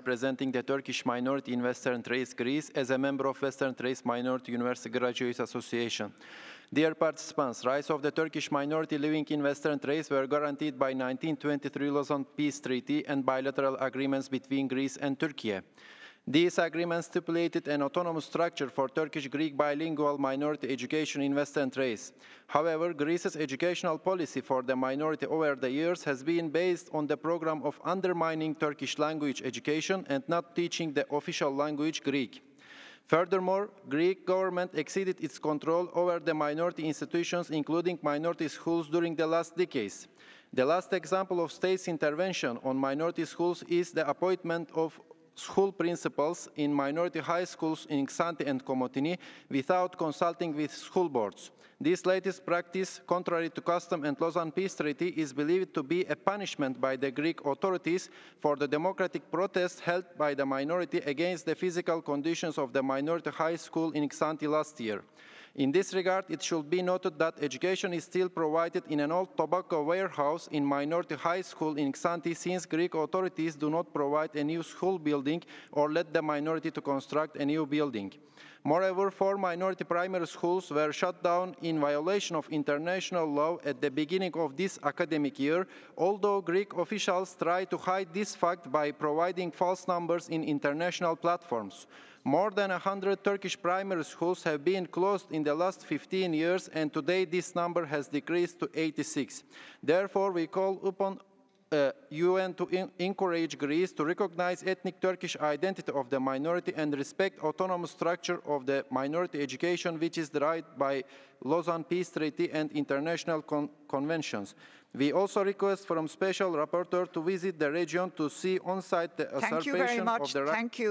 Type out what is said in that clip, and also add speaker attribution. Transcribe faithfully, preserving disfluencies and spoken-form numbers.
Speaker 1: representing the Turkish minority in Western Thrace, Greece, as a member of Western Thrace Minority University Graduates Association. Dear participants, rights of the Turkish minority living in Western Thrace were guaranteed by nineteen twenty-three Lausanne Peace Treaty and bilateral agreements between Greece and Turkey. These agreements stipulated an autonomous structure for Turkish-Greek bilingual minority education in Western Thrace. However, Greece's educational policy for the minority over the years has been based on the program of undermining Turkish language education and not teaching the official language Greek. Furthermore, Greek government exceeded its control over the minority institutions, including minority schools, during the last decades. The last example of state's intervention on minority schools is the appointment of school principals in minority high schools in Xanthi and Komotini without consulting with school boards. This latest practice, contrary to custom and Lausanne Peace Treaty, is believed to be a punishment by the Greek authorities for the democratic protests held by the minority against the physical conditions of the minority high school in Xanthi last year. In this regard, it should be noted that education is still provided in an old tobacco warehouse in minority high school in Xanthi, since Greek authorities do not provide a new school building or let the minority to construct a new building. Moreover, four minority primary schools were shut down in violation of international law at the beginning of this academic year, although Greek officials try to hide this fact by providing false numbers in international platforms. More than one hundred Turkish primary schools have been closed in the last fifteen years, and today this number has decreased to eighty-six. Therefore, we call upon Uh, U N to in encourage Greece to recognize ethnic Turkish identity of the minority and respect autonomous structure of the minority education, which is derived by Lausanne Peace Treaty and international con conventions. We also request from Special Rapporteur to visit the region to see on-site the usurpation of the right.